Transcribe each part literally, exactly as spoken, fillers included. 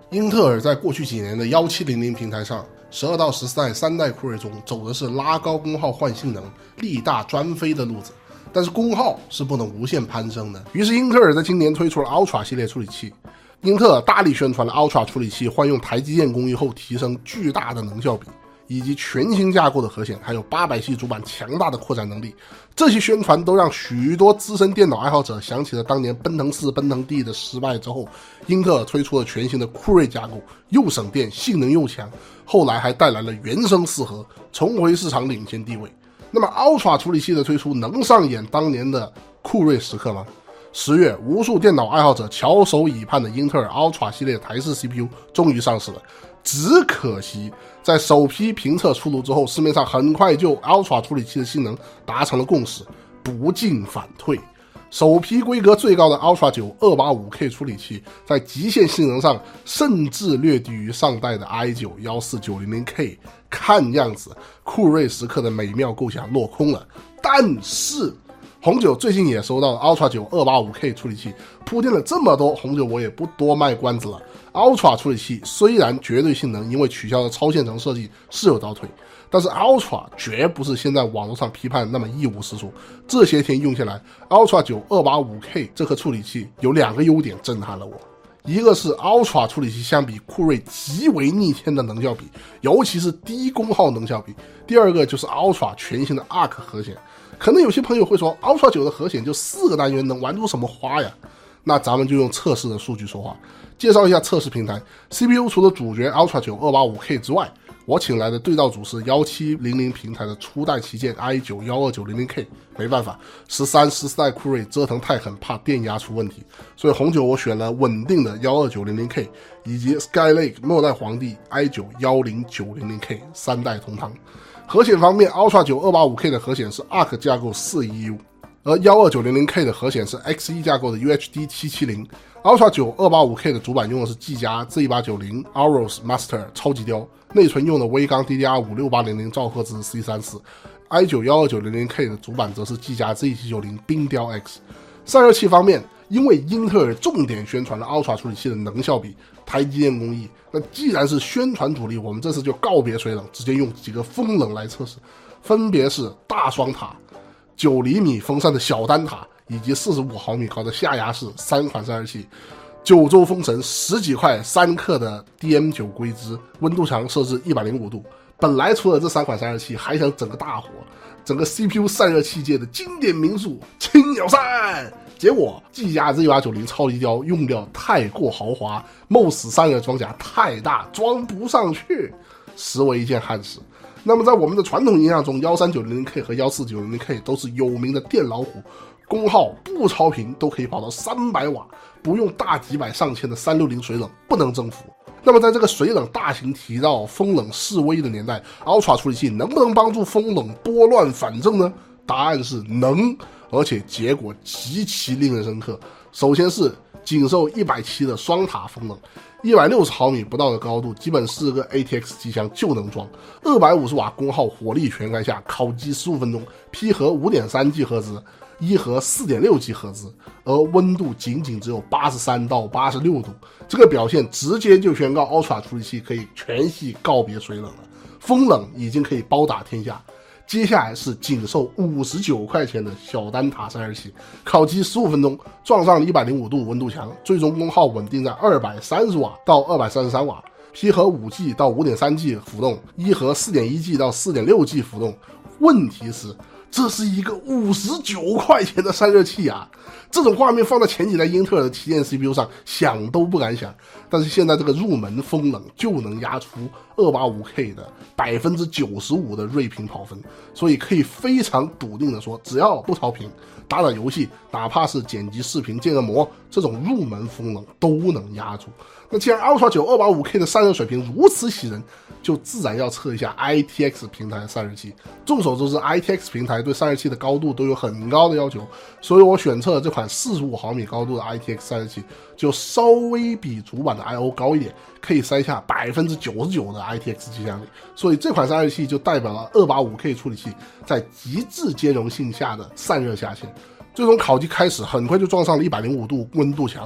英特尔在过去几年的一七零零平台上，十二到十四代三代酷睿中走的是拉高功耗换性能、力大专飞的路子，但是功耗是不能无限攀升的。于是英特尔在今年推出了 Ultra 系列处理器。英特尔大力宣传了 Ultra 处理器换用台积电工艺后提升巨大的能效比，以及全新架构的核显，还有八百系主板强大的扩展能力。这些宣传都让许多资深电脑爱好者想起了当年奔腾四、奔腾 D 的失败之后，英特尔推出了全新的酷睿架构，又省电，性能又强，后来还带来了原生四核，重回市场领先地位。那么 Ultra 处理器的推出能上演当年的酷睿时刻吗？十月，无数电脑爱好者翘首以盼的英特尔 Ultra 系列台式 C P U 终于上市了。只可惜在首批评测出炉之后，市面上很快就 Ultra 处理器的性能达成了共识，不进反退。首批规格最高的 Ultra 九 二八五 K 处理器在极限性能上甚至略低于上代的 i 九 一四九零零 K， 看样子酷睿时刻的美妙构想落空了。但是红酒最近也收到了 Ultra 九 二八五 K 处理器，铺垫了这么多，红酒我也不多卖关子了。Ultra 处理器虽然绝对性能因为取消了超线程设计是有倒退，但是 Ultra 绝不是现在网络上批判那么一无是处。这些天用下来， Ultra 九 二八五 K 这颗处理器有两个优点震撼了我。一个是 Ultra 处理器相比酷睿极为逆天的能效比，尤其是低功耗能效比。第二个就是 Ultra 全新的 Arc 核显。可能有些朋友会说 Ultra 九的核显就四个单元，能玩出什么花呀？那咱们就用测试的数据说话。介绍一下测试平台。 C P U 除了主角 Ultra 九 二八五 K 之外，我请来的对照组是一七零零平台的初代旗舰 i 九 一二九零零 K。 没办法，十三、十四代酷睿折腾太狠，怕电压出问题，所以红酒我选了稳定的一二九零零 K 以及 Skylake 末代皇帝 i 九 一零九零零 K 三代同堂。核显方面， Ultra 九 二八五 K 的核显是 Arc 架构 四 E U， 而一二九零零 K 的核显是 X 一 架构的 U H D 七七零。 Ultra 九 二八五 K 的主板用的是技嘉 Z 八九零 Aorus Master 超级雕，内存用的微刚 D D R 五六八零零兆赫兹 C 三十四。 i 九 一二九零零 K 的主板则是技嘉 Z 七九零冰雕 X。 散热器方面，因为英特尔重点宣传了 Ultra 处理器的能效比、台积电工艺，那既然是宣传主力，我们这次就告别水冷，直接用几个风冷来测试，分别是大双塔、九厘米风扇的小单塔，以及四十五毫米高的下压式三款散热器。九州风神十几块三克的 D M 九 硅脂，温度墙设置一百零五度。本来除了这三款散热器，还想整个大火，整个 C P U 散热器界的经典名宿青鸟扇。结果技嘉 Z 八九零 超级雕用料太过豪华 ，M O S 散热装甲太大，装不上去，实为一件憾事。那么在我们的传统印象中， 一三九零零 K 和一四九零零 K 都是有名的电老虎，功耗不超频都可以跑到三百瓦，不用大几百上千的三六零水冷不能征服。那么在这个水冷大行提到风冷示威的年代， Ultra 处理器能不能帮助风冷拨乱反正呢？答案是能，而且结果极其令人深刻。首先是仅售一百七的双塔风冷，一百六十毫米不到的高度，基本是个 A T X 机箱就能装，二百五十瓦功耗火力全开下，烤机十五分钟，P 核 五点三 G 赫兹，一核 四点六 G 赫兹，而温度仅仅只有八十三到八十六度，这个表现直接就宣告 Ultra 处理器可以全系告别水冷了，风冷已经可以包打天下。接下来是仅售五十九块钱的小单塔散热器，烤机十五分钟，撞上一百零五度温度墙，最终功耗稳定在二百三十瓦到二百三十三瓦， P 核 五 G 到 五点三 G 浮动，一核 四点一 G 到 四点六 G 浮动。问题是这是一个五十九块钱的散热器啊！这种画面放在前几代英特尔的旗舰 C P U 上想都不敢想，但是现在这个入门风冷就能压出 二八五 K 的 百分之九十五 的锐评跑分，所以可以非常笃定的说，只要不超频，打打游戏，哪怕是剪辑视频建个模，这种入门风冷都能压住。那既然 Ultra 九 二八五 K 的散热水平如此喜人，就自然要测一下 I T X 平台的散热器。众所周知， I T X 平台对散热器的高度都有很高的要求，所以我选测了这款四十五毫米高度的 I T X 散热器，就稍微比主板的 I O 高一点，可以塞下 百分之九十九 的 I T X 机箱里，所以这款散热器就代表了 二八五 K 处理器在极致兼容性下的散热下限。最终烤机开始，很快就撞上了一百零五度温度墙，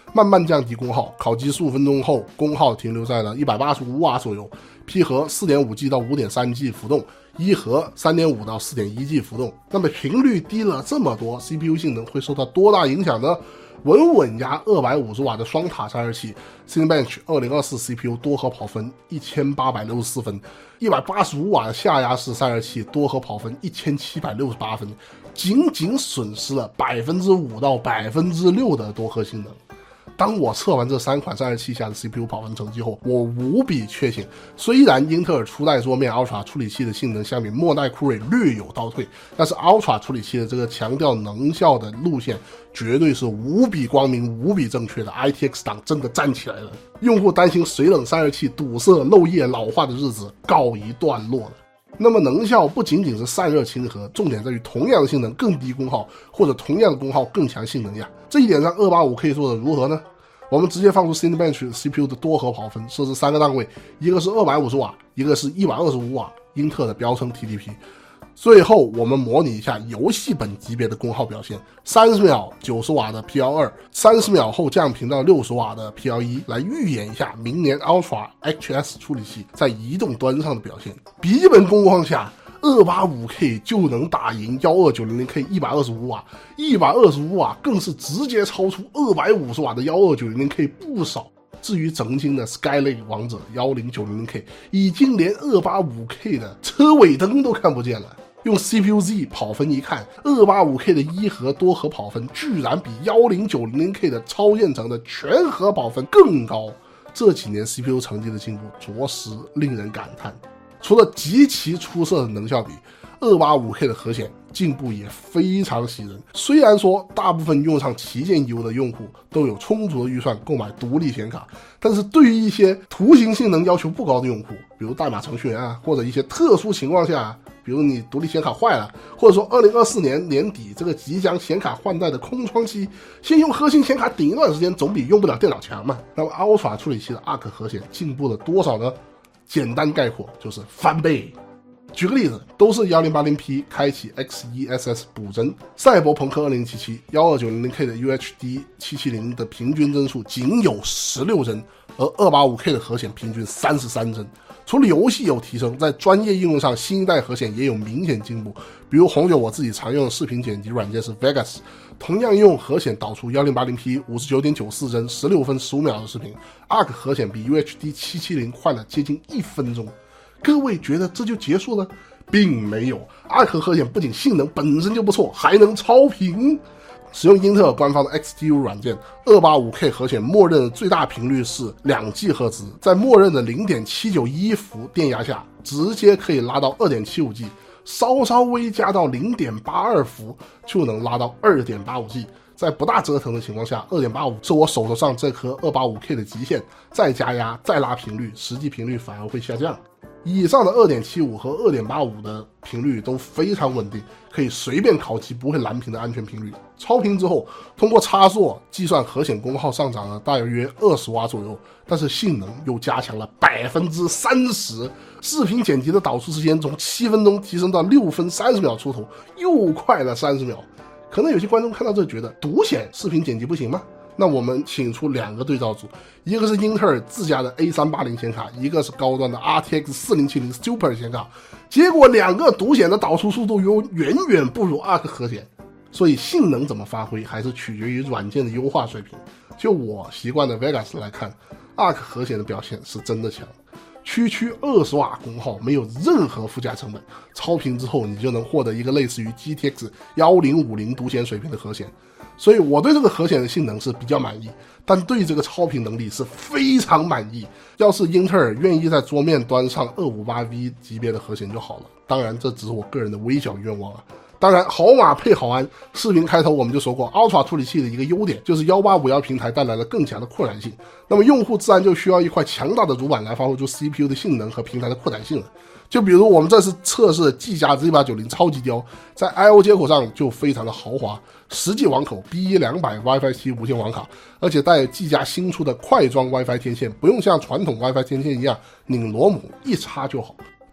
慢慢降低功耗，烤机十五分钟后功耗停留在了一百八十五瓦左右， P 核 四点五 G 到 五点三 G 浮动，E 核 三点五 到 四点一 G 浮动。那么频率低了这么多， C P U 性能会受到多大影响呢？稳稳压二百五十瓦的双塔散热器 Cinebench 二零二四 C P U 多核跑分一千八百六十四分，一百八十五瓦的下压式散热器多核跑分一千七百六十八分，仅仅损失了 百分之五 到 百分之六 的多核性能。当我测完这三款散热器下的 C P U 跑分成绩后，我无比确信，虽然英特尔初代桌面 Ultra 处理器的性能相比末代酷睿略有倒退，但是 Ultra 处理器的这个强调能效的路线绝对是无比光明无比正确的， I T X 党真的站起来了，用户担心水冷散热器堵塞漏液老化的日子告一段落了。那么能效不仅仅是散热亲和，重点在于同样的性能更低功耗，或者同样的功耗更强性能呀。这一点上二八五 K 做的如何呢？我们直接放出 Cinebench C P U 的多核跑分，设置三个档位，一个是二百五十瓦，一个是一百二十五瓦，英特尔的标称 T D P。最后我们模拟一下游戏本级别的功耗表现，三十秒九十瓦的 P L 二， 三十秒后降频到六十瓦的 P L 一， 来预演一下明年 Ultra H S 处理器在移动端上的表现。笔记本工况下二八五 K 就能打赢一二九零零 K 一百二十五瓦， 一百二十五瓦更是直接超出二百五十瓦的一二九零零 K 不少。至于曾经的 Skylake 王者一零九零零 K 已经连二八五 K 的车尾灯都看不见了。用 C P U Z 跑分一看， 二八五 K 的一核多核跑分居然比一零九零零 K 的超现成的全核跑分更高。这几年 C P U 成绩的进步着实令人感叹。除了极其出色的能效比， 二八五 K 的核显进步也非常喜人。虽然说大部分用上旗舰 U 的用户都有充足的预算购买独立显卡，但是对于一些图形性能要求不高的用户，比如代码程序员啊，或者一些特殊情况下，比如你独立显卡坏了，或者说二零二四年年底这个即将显卡换代的空窗期，先用核心显卡顶一段时间总比用不了电脑强嘛。那么 Ultra 处理器的 A R C 核显进步了多少呢？简单概括就是翻倍。举个例子，都是 一零八零 P 开启 X E S S 补帧，赛博朋克二零七七 一二九零零 K 的 U H D 七七零的平均帧数仅有十六帧，而 二八五 K 的核显平均三十三帧。除了游戏有提升，在专业应用上新一代核显也有明显进步。比如红酒我自己常用的视频剪辑软件是 Vegas， 同样用核显导出 一零八零 P 五十九点九四帧十六分十五秒的视频， A R C 核显比 U H D 七七零快了接近一分钟。各位觉得这就结束了？并没有， A R C 核显不仅性能本身就不错，还能超频。使用英特尔官方的 X T U 软件， 二八五 K 核显默认的最大频率是两 G 赫兹，在默认的 零点七九一 伏电压下，直接可以拉到 二点七五 G， 稍稍微加到 零点八二 伏就能拉到 二点八五 G。在不大折腾的情况下， 二点八五 是我手头上这颗 二八五 K 的极限，再加压再拉频率，实际频率反而会下降。以上的 二点七五 和 二点八五 的频率都非常稳定，可以随便烤机不会蓝屏的安全频率。超频之后，通过差速计算核显功耗上涨了大约二十瓦左右，但是性能又加强了 百分之三十， 视频剪辑的导出时间从七分钟提升到六分三十秒出头，又快了三十秒。可能有些观众看到这觉得独显视频剪辑不行吗？那我们请出两个对照组，一个是英特尔自家的 A 三八零 显卡，一个是高端的 R T X 四零七零 Super 显卡，结果两个独显的导出速度又远远不如 A R C 核显，所以性能怎么发挥还是取决于软件的优化水平。就我习惯的 Vegas 来看， A R C 核显的表现是真的强，区区二十瓦功耗，没有任何附加成本，超频之后你就能获得一个类似于 G T X 一零五零独显水平的核显。所以我对这个核显的性能是比较满意，但对这个超频能力是非常满意。要是英特尔愿意在桌面端上 二五八 V 级别的核显就好了，当然这只是我个人的微小愿望啊。当然好马配好鞍，视频开头我们就说过 Ultra 处理器的一个优点就是一八五一平台带来了更强的扩展性，那么用户自然就需要一块强大的主板来发挥出 C P U 的性能和平台的扩展性了。就比如我们这次测试技嘉 Z 八九零 超级雕，在 I O 接口上就非常的豪华，实际网口 B 一两百 WiFi 七 无线网卡，而且带有技嘉新出的快装 WiFi 天线，不用像传统 WiFi 天线一样拧螺母一插就好。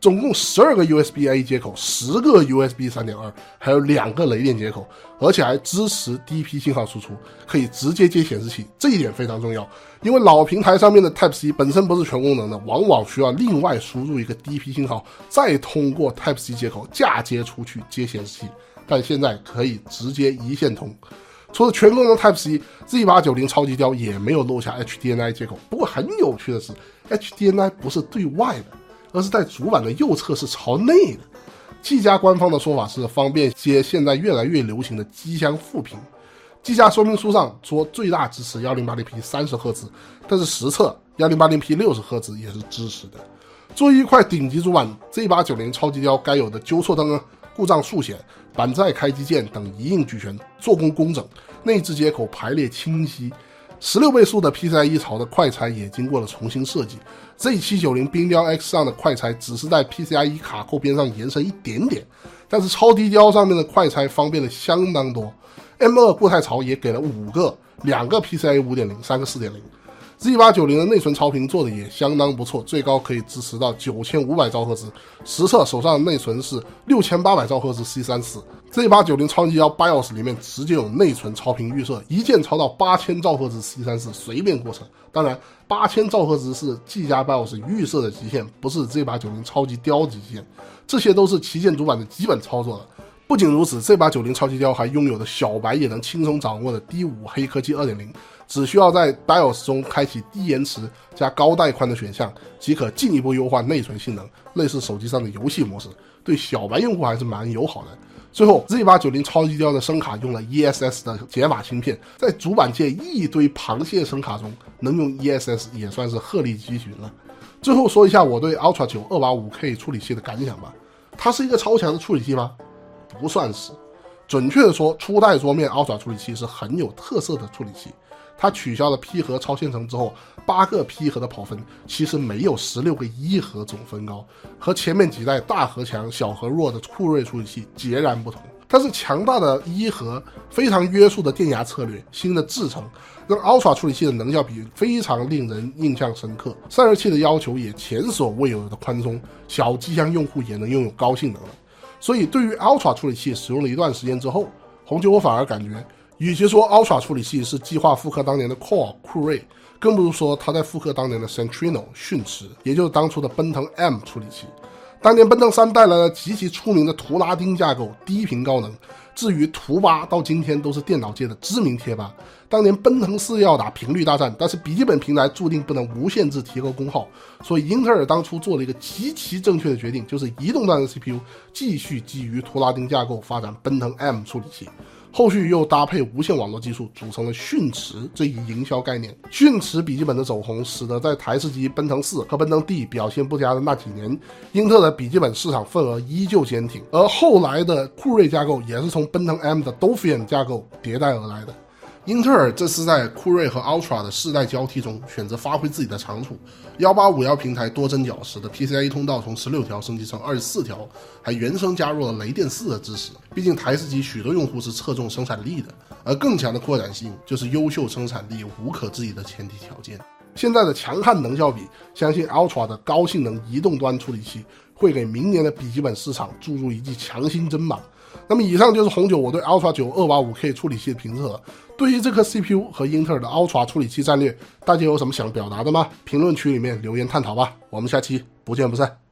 总共十二个 U S B A 接口，十个 U S B 三点二， 还有两个雷电接口，而且还支持 D P 信号输出，可以直接接显示器，这一点非常重要。因为老平台上面的 Type C 本身不是全功能的，往往需要另外输入一个 D P 信号，再通过 Type C 接口嫁接出去接显示器，但现在可以直接一线通。除了全功能 Type C， Z 八九零 超级雕也没有落下 H D M I 接口。不过很有趣的是 ，H D M I 不是对外的，而是在主板的右侧是朝内的。技嘉官方的说法是方便接现在越来越流行的机箱副屏。技嘉说明书上说最大支持 一零八零 P 三十赫兹， 但是实测 一零八零 P 六十赫兹也是支持的。作为一块顶级主板 ，Z 八九零 超级雕该有的纠错灯、故障速显、板载开机键等一应俱全，做工工整，内置接口排列清晰。十六倍速的 P C I E 槽的快拆也经过了重新设计。Z 七九零 冰雕 X 上的快拆只是在 P C I E 卡扣边上延伸一点点，但是超低雕上面的快拆方便了相当多。M 二 固态槽也给了五个，两个 P C I E 五点零， 三个 四点零。Z 八九零 的内存超频做的也相当不错，最高可以支持到九千五百兆赫兹，实测手上的内存是六千八百兆赫兹 C 三十四。Z 八九零 超级雕 BIOS 里面直接有内存超频预设，一键超到八千兆赫兹 C 三十四，随便过程。当然八千兆赫兹是技嘉 BIOS 预设的极限，不是 Z 八九零 超级雕极限，这些都是旗舰主板的基本操作了。不仅如此 ，Z 八九零 超级雕还拥有的小白也能轻松掌握的 D 五 黑科技 二点零， 只需要在 BIOS 中开启低延迟加高带宽的选项，即可进一步优化内存性能，类似手机上的游戏模式，对小白用户还是蛮友好的。最后 ，Z 八九零 超级雕的声卡用了 E S S 的解码芯片，在主板界一堆螃蟹声卡中，能用 E S S 也算是鹤立鸡群了。最后说一下我对 Ultra 九 二八五 K 处理器的感想吧，它是一个超强的处理器吗？不算是，准确的说，初代桌面 Ultra 处理器是很有特色的处理器。它取消了 P 核超线程之后，八个 P 核的跑分其实没有十六个 E 核总分高，和前面几代大核强小核弱的酷睿处理器截然不同。但是强大的 E 核、非常约束的电压策略、新的制程，让 Ultra 处理器的能效比非常令人印象深刻。散热器的要求也前所未有的宽松，小机箱用户也能拥有高性能了。所以对于 Ultra 处理器使用了一段时间之后，红酒我反而感觉，与其说 Ultra 处理器是计划复刻当年的 Core 酷睿，更不如说它在复刻当年的 Centrino 迅驰，也就是当初的奔腾 M 处理器。当年奔腾三带来了极其出名的图拉丁架构，低频高能。至于图八到今天都是电脑界的知名贴吧。当年奔腾四要打频率大战，但是笔记本平台注定不能无限制提高功耗，所以英特尔当初做了一个极其正确的决定，就是移动端的 C P U 继续基于图拉丁架构发展奔腾 M 处理器，后续又搭配无线网络技术组成了迅驰这一营销概念。迅驰笔记本的走红，使得在台式机奔腾四和奔腾 D 表现不佳的那几年，英特尔笔记本市场份额依旧坚挺，而后来的酷睿架构也是从奔腾 M 的 Dolphin 架构迭代而来的。英特尔这次在酷睿和 Ultra 的世代交替中选择发挥自己的长处，一八五一平台多针脚使得 P C I E 通道从十六条升级成二十四条，还原生加入了雷电四的支持。毕竟台式机许多用户是侧重生产力的，而更强的扩展性就是优秀生产力无可置疑的前提条件。现在的强悍能效比，相信 Ultra 的高性能移动端处理器会给明年的笔记本市场注入一剂强心针吧。那么以上就是红酒我对 Ultra 九 二八五 K 处理器的评测了。对于这颗 C P U 和英特尔的 Ultra 处理器战略，大家有什么想表达的吗？评论区里面留言探讨吧，我们下期不见不散。